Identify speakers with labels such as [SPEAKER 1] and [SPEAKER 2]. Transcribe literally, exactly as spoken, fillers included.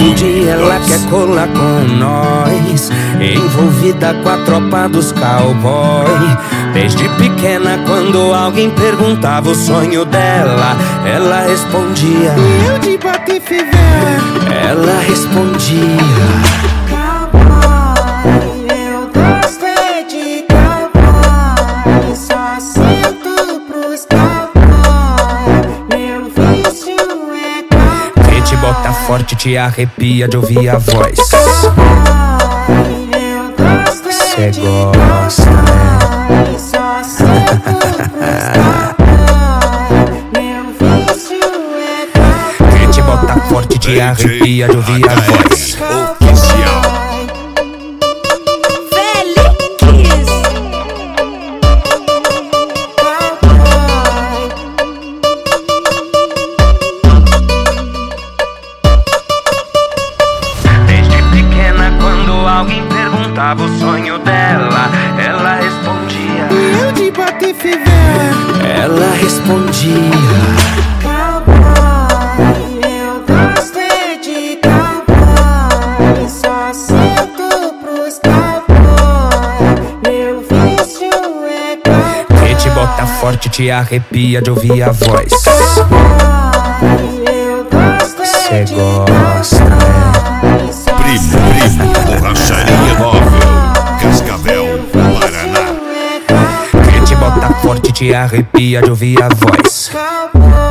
[SPEAKER 1] Um dia ela quer colar com nós, envolvida com a tropa dos cowboy. Desde pequena, quando alguém perguntava o sonho dela, ela respondia:
[SPEAKER 2] eu de Patife velho.
[SPEAKER 1] Ela respondia:
[SPEAKER 2] cowboy, eu gosto é de cowboy. Só sinto pros cowboy. Meu vício é cowboy.
[SPEAKER 1] Quem te bota forte te arrepia de ouvir a voz.
[SPEAKER 2] Cowboy, eu gosto é
[SPEAKER 1] Cê
[SPEAKER 2] de
[SPEAKER 1] gosta,
[SPEAKER 2] cowboy. Só sinto pros cowboy. Meu vício é cowboy.
[SPEAKER 1] Quem te bota forte te arrepia de ouvir a voz.
[SPEAKER 3] Oficial.
[SPEAKER 2] Felix.
[SPEAKER 1] Desde pequena, quando alguém perguntava o sonho dela, ela respondia:
[SPEAKER 2] eu de Patife velho.
[SPEAKER 1] Ela respondia:
[SPEAKER 2] Cowboy, eu gosto é de cowboy. Só sinto pros cowboy. Meu vício é cowboy.
[SPEAKER 1] quem te bota forte te arrepia de ouvir a voz.
[SPEAKER 2] Cowboy, eu gosto
[SPEAKER 1] Cê
[SPEAKER 2] é de
[SPEAKER 1] gosta,
[SPEAKER 2] cowboy. Só
[SPEAKER 3] Primo, primo, borracharia móvel, Cascavel, Paraná.
[SPEAKER 2] sinto é cowboy.
[SPEAKER 1] quem te bota forte te arrepia de ouvir a voz.
[SPEAKER 2] Cowboy.